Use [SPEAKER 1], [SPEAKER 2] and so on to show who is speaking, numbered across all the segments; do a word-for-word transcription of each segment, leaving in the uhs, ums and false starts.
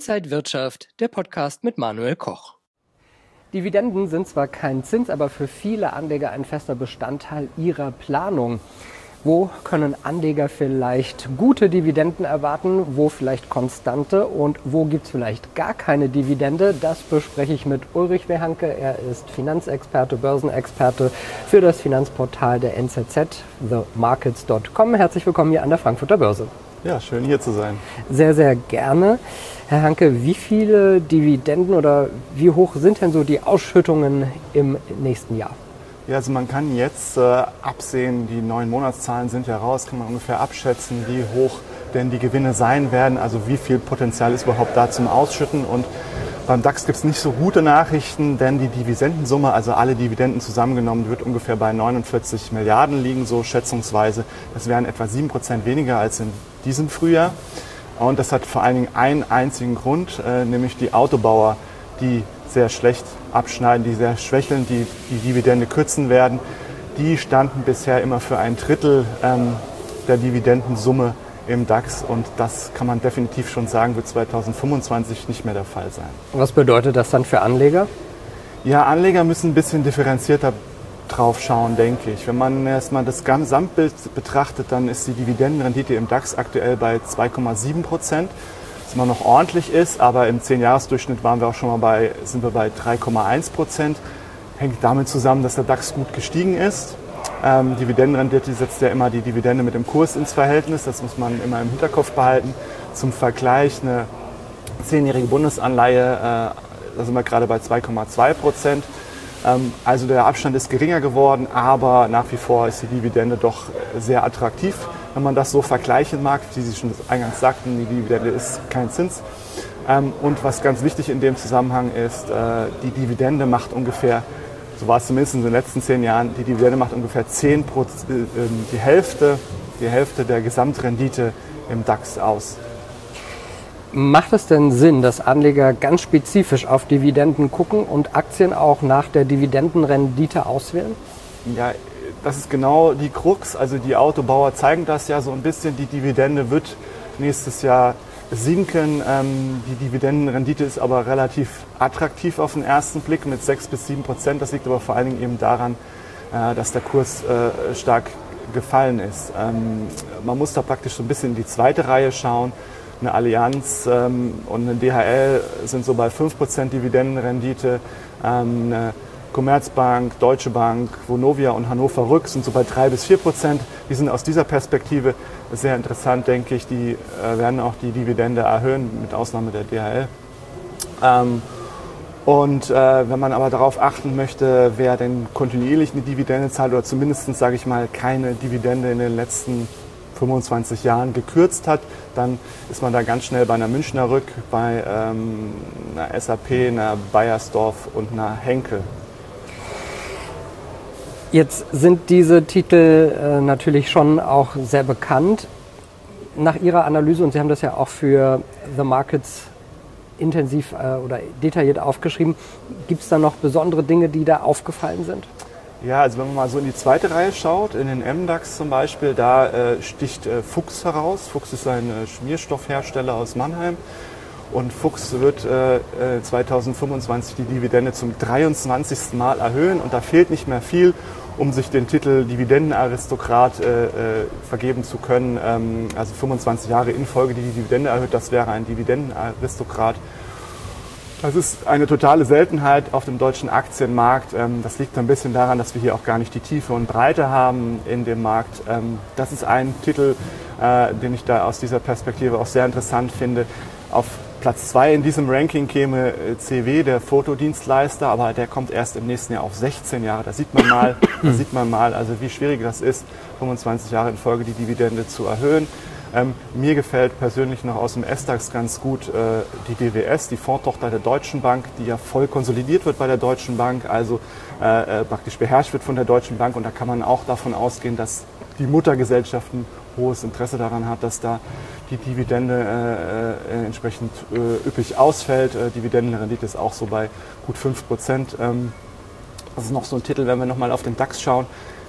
[SPEAKER 1] Inside Wirtschaft, der Podcast mit Manuel Koch.
[SPEAKER 2] Dividenden sind zwar kein Zins, aber für viele Anleger ein fester Bestandteil ihrer Planung. Wo können Anleger vielleicht gute Dividenden erwarten, wo vielleicht konstante und wo gibt es vielleicht gar keine Dividende? Das bespreche ich mit Ulrich Wehanke. Er ist Finanzexperte, Börsenexperte für das Finanzportal der N Z Z, the markets dot com. Herzlich willkommen hier an der Frankfurter Börse.
[SPEAKER 3] Ja, schön hier zu sein.
[SPEAKER 2] Sehr, sehr gerne. Herr Hanke, wie viele Dividenden oder wie hoch sind denn so die Ausschüttungen im nächsten Jahr?
[SPEAKER 3] Ja, also man kann jetzt äh, absehen, die neuen Monatszahlen sind ja raus, kann man ungefähr abschätzen, wie hoch denn die Gewinne sein werden, also wie viel Potenzial ist überhaupt da zum Ausschütten. Und beim DAX gibt es nicht so gute Nachrichten, denn die Dividendensumme, also alle Dividenden zusammengenommen, wird ungefähr bei neunundvierzig Milliarden liegen, so schätzungsweise. Das wären etwa sieben Prozent weniger als in diesem Frühjahr. Und das hat vor allen Dingen einen einzigen Grund, äh, nämlich die Autobauer, die sehr schlecht abschneiden, die sehr schwächeln, die die Dividende kürzen werden. Die standen bisher immer für ein Drittel ähm, der Dividendensumme im DAX und das kann man definitiv schon sagen, wird zweitausendfünfundzwanzig nicht mehr der Fall sein.
[SPEAKER 2] Was bedeutet das dann für Anleger?
[SPEAKER 3] Ja, Anleger müssen ein bisschen differenzierter drauf schauen, denke ich. Wenn man erstmal das Gesamtbild betrachtet, dann ist die Dividendenrendite im DAX aktuell bei zwei Komma sieben Prozent. Was immer noch ordentlich ist, aber im zehn-Jahres-Durchschnitt waren wir auch schon mal bei, sind wir bei drei Komma eins Prozent. Hängt damit zusammen, dass der DAX gut gestiegen ist. Ähm, Dividendenrendite setzt ja immer die Dividende mit dem Kurs ins Verhältnis, das muss man immer im Hinterkopf behalten. Zum Vergleich, eine zehnjährige Bundesanleihe, äh, da sind wir gerade bei zwei Komma zwei Prozent. Ähm, also der Abstand ist geringer geworden, aber nach wie vor ist die Dividende doch sehr attraktiv. Wenn man das so vergleichen mag, wie Sie schon eingangs sagten, die Dividende ist kein Zins. Ähm, und was ganz wichtig in dem Zusammenhang ist, äh, die Dividende macht ungefähr, so war es zumindest in den letzten zehn Jahren, die Dividende macht ungefähr zehn Prozent, äh, die Hälfte, die Hälfte der Gesamtrendite im DAX aus.
[SPEAKER 2] Macht es denn Sinn, dass Anleger ganz spezifisch auf Dividenden gucken und Aktien auch nach der Dividendenrendite auswählen?
[SPEAKER 3] Ja, das ist genau die Krux. Also die Autobauer zeigen das ja so ein bisschen. Die Dividende wird nächstes Jahr sinken. Ähm, die Dividendenrendite ist aber relativ attraktiv auf den ersten Blick mit sechs bis sieben Prozent. Das liegt aber vor allen Dingen eben daran, äh, dass der Kurs äh, stark gefallen ist. Ähm, man muss da praktisch so ein bisschen in die zweite Reihe schauen. Eine Allianz ähm, und eine D H L sind so bei fünf Prozent Dividendenrendite. Ähm, eine Commerzbank, Deutsche Bank, Vonovia und Hannover Rück sind so bei drei bis vier Prozent. Die sind aus dieser Perspektive sehr interessant, denke ich. Die äh, werden auch die Dividende erhöhen, mit Ausnahme der D H L. Ähm, und äh, wenn man aber darauf achten möchte, wer denn kontinuierlich eine Dividende zahlt oder zumindest, sage ich mal, keine Dividende in den letzten fünfundzwanzig Jahren gekürzt hat, dann ist man da ganz schnell bei einer Münchner Rück, bei ähm, einer S A P, einer Bayersdorf und einer Henkel.
[SPEAKER 2] Jetzt sind diese Titel äh, natürlich schon auch sehr bekannt. Nach Ihrer Analyse, und Sie haben das ja auch für The Markets intensiv äh, oder detailliert aufgeschrieben, gibt es da noch besondere Dinge, die da aufgefallen sind?
[SPEAKER 3] Ja, also wenn man mal so in die zweite Reihe schaut, in den M DAX zum Beispiel, da äh, sticht äh, Fuchs heraus. Fuchs ist ein äh, Schmierstoffhersteller aus Mannheim und Fuchs wird äh, zweitausendfünfundzwanzig die Dividende zum dreiundzwanzigsten Mal erhöhen und da fehlt nicht mehr viel, um sich den Titel Dividendenaristokrat äh, äh, vergeben zu können. Ähm, also fünfundzwanzig Jahre in Folge, die die Dividende erhöht, das wäre ein Dividendenaristokrat. Das ist eine totale Seltenheit auf dem deutschen Aktienmarkt. Das liegt ein bisschen daran, dass wir hier auch gar nicht die Tiefe und Breite haben in dem Markt. Das ist ein Titel, den ich da aus dieser Perspektive auch sehr interessant finde. Auf Platz zwei in diesem Ranking käme C W, der Fotodienstleister, aber der kommt erst im nächsten Jahr auf sechzehn Jahre. Da sieht man mal, da sieht man mal, also wie schwierig das ist, fünfundzwanzig Jahre in Folge die Dividende zu erhöhen. Ähm, mir gefällt persönlich noch aus dem S DAX ganz gut äh, die D W S, die Fondtochter der Deutschen Bank, die ja voll konsolidiert wird bei der Deutschen Bank, also äh, äh, praktisch beherrscht wird von der Deutschen Bank. Und da kann man auch davon ausgehen, dass die Muttergesellschaft ein hohes Interesse daran hat, dass da die Dividende äh, äh, entsprechend äh, üppig ausfällt. Äh, Dividendenrendite ist auch so bei gut fünf Prozent. Ähm, das ist noch so ein Titel, wenn wir nochmal auf den DAX schauen.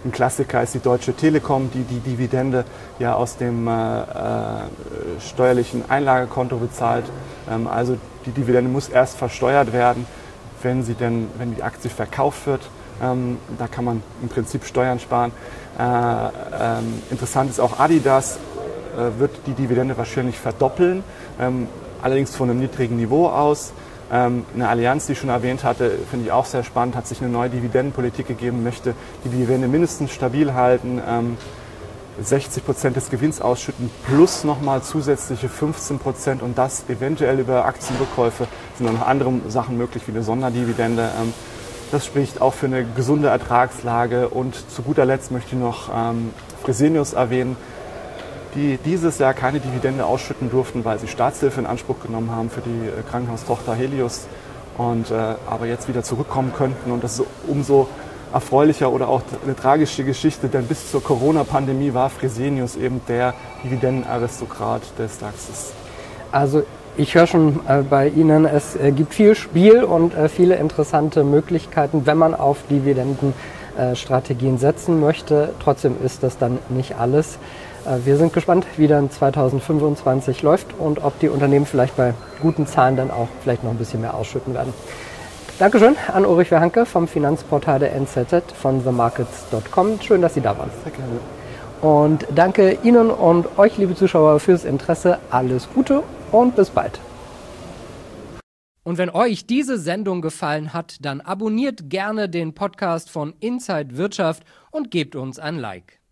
[SPEAKER 3] Ein Klassiker ist die Deutsche Telekom, die die Dividende ja aus dem äh, äh, steuerlichen Einlagekonto bezahlt. Ähm, also die Dividende muss erst versteuert werden, wenn sie denn, wenn die Aktie verkauft wird. Ähm, da kann man im Prinzip Steuern sparen. Äh, ähm, interessant ist auch Adidas, äh, wird die Dividende wahrscheinlich verdoppeln, ähm, allerdings von einem niedrigen Niveau aus. Ähm, eine Allianz, die ich schon erwähnt hatte, finde ich auch sehr spannend, hat sich eine neue Dividendenpolitik gegeben, möchte die Dividende mindestens stabil halten, ähm, sechzig Prozent des Gewinns ausschütten plus nochmal zusätzliche fünfzehn Prozent und das eventuell über Aktienrückkäufe. Sind noch andere Sachen möglich wie eine Sonderdividende. Ähm, das spricht auch für eine gesunde Ertragslage und zu guter Letzt möchte ich noch ähm, Fresenius erwähnen, die dieses Jahr keine Dividende ausschütten durften, weil sie Staatshilfe in Anspruch genommen haben für die äh, Krankenhaustochter Helios und äh, aber jetzt wieder zurückkommen könnten. Und das ist umso erfreulicher oder auch eine tragische Geschichte, denn bis zur Corona-Pandemie war Fresenius eben der Dividendenaristokrat des DAXes.
[SPEAKER 2] Also ich höre schon äh, bei Ihnen, es äh, gibt viel Spiel und äh, viele interessante Möglichkeiten, wenn man auf Dividendenstrategien äh, setzen möchte. Trotzdem ist das dann nicht alles. Wir sind gespannt, wie dann zweitausendfünfundzwanzig läuft und ob die Unternehmen vielleicht bei guten Zahlen dann auch vielleicht noch ein bisschen mehr ausschütten werden. Dankeschön an Ulrich Verhanke vom Finanzportal der N Z Z von the markets dot com. Schön, dass Sie da waren.
[SPEAKER 3] Sehr gerne.
[SPEAKER 2] Und danke Ihnen und euch, liebe Zuschauer, fürs Interesse. Alles Gute und bis bald.
[SPEAKER 1] Und wenn euch diese Sendung gefallen hat, dann abonniert gerne den Podcast von Inside Wirtschaft und gebt uns ein Like.